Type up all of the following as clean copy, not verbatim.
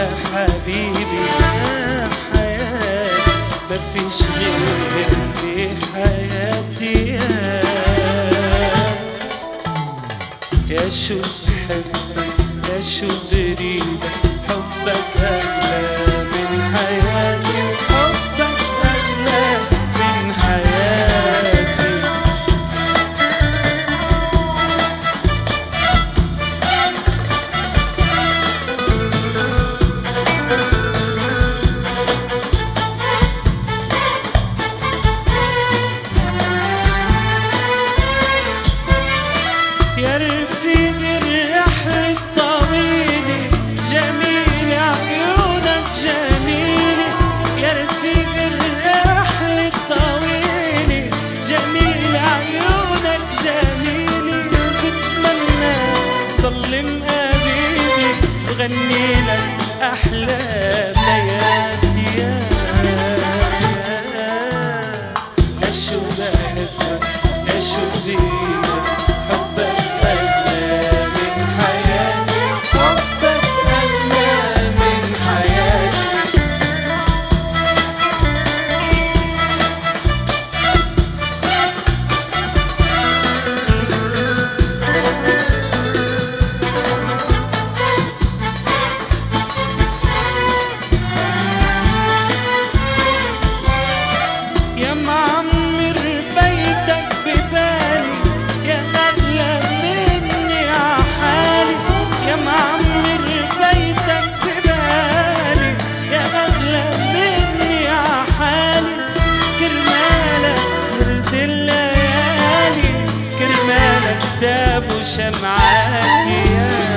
حبيبي يا حياتي مفيش غيرك في حياتي يا شو بحبك يا شو بريدك حبك أغلى من حياتي وحبك أغلى من حياتي يا رفيق الرحلة الطويلة جميل عيونك جميل يا رفيق الرحلة الطويلة جميل عيونك جميل بتمنى ضل مقابلني وغني لك أحلى بياتي يا شو بحبك يا شو بيدك حبك أغلى من حياتي حبك أغلى من حياتي يا معمر بيتك ببالي يا أغلى مني عحالي يا معمر بيتك ببالي يا أغلى مني عحالي كرمالك سهرت الليالي كرمالك دابوا شمعاتي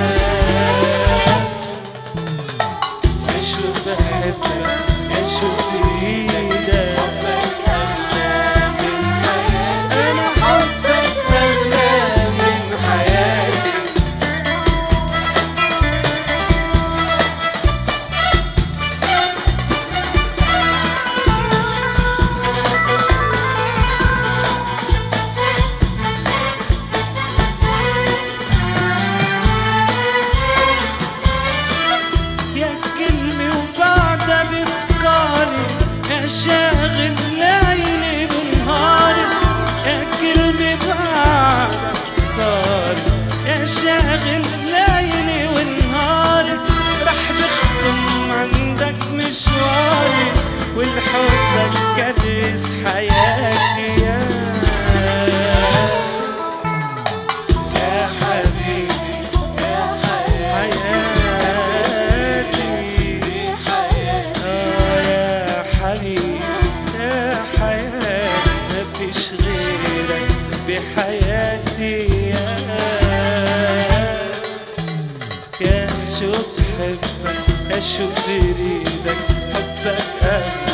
يا شو بحبك يا شو بإيدك حبك أغلى من حياتي أنا حبك أغلى من حياتي يا كلمة وبعدها بفكاري يا شاغل ليلي ونهاري يا كلمة بعدها بفكاري يا شاغل ليلي ونهاري رح بختم عندك مشواري والحبك كرس حياتي يا حبيبي يا حياتي يا حبيبي يا حياتي مفيش غيرك بحياتي يا شو بحبك يا شو بريدك حبك أغلى